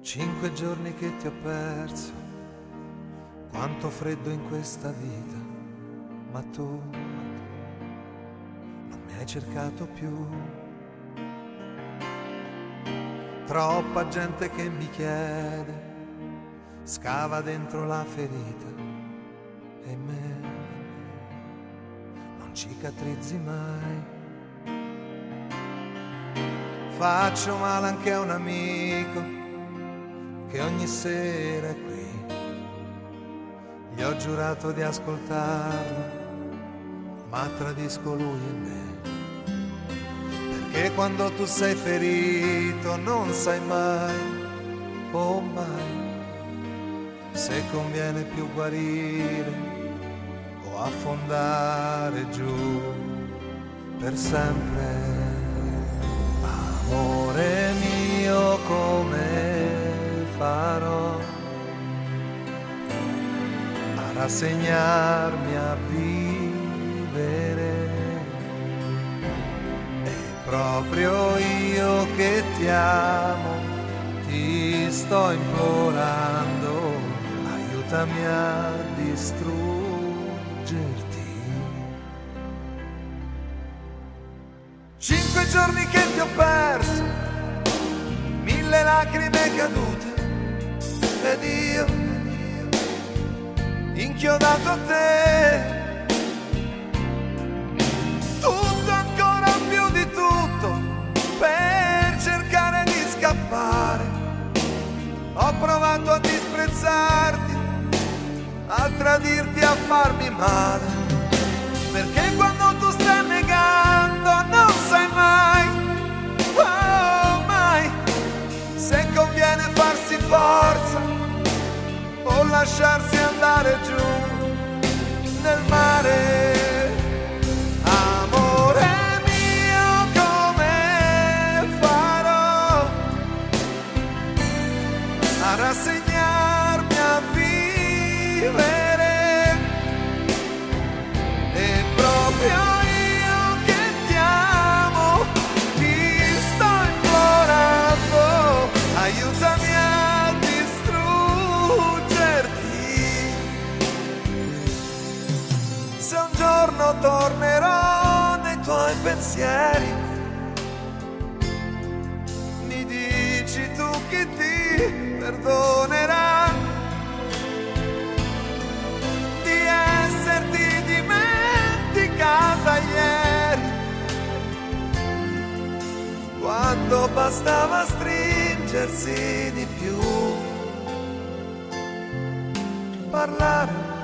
5 giorni che ti ho perso, quanto freddo in questa vita, ma tu non mi hai cercato più. Troppa gente che mi chiede, scava dentro la ferita e me non cicatrizzi mai. Faccio male anche a un amico che ogni sera è qui. Gli ho giurato di ascoltarlo, ma tradisco lui e me. Perché quando tu sei ferito non sai mai, oh mai, se conviene più guarire o affondare giù per sempre. Amore mio, come farò a rassegnarmi a vivere? E proprio io che ti amo, ti sto implorando, aiutami a distruggerti. 5 giorni che ti ho perso, 1000 lacrime cadute, ed io inchiodato a te. Tutto, ancora più di tutto, per cercare di scappare. Ho provato a disprezzarti, a tradirti, a farmi male. Perché quando tu stai negando non sai mai, oh mai, se conviene farsi forza o lasciarsi andare giù nel mare. Amore mio, come farò a rassegnarmi a vivere? E proprio io che ti amo, ti sto implorando, aiutami a distruggerti. Se un giorno tornerò nei tuoi pensieri, mi dici tu che ti perdonerà di esserti dimenticata ieri, quando bastava stringersi di più, parlare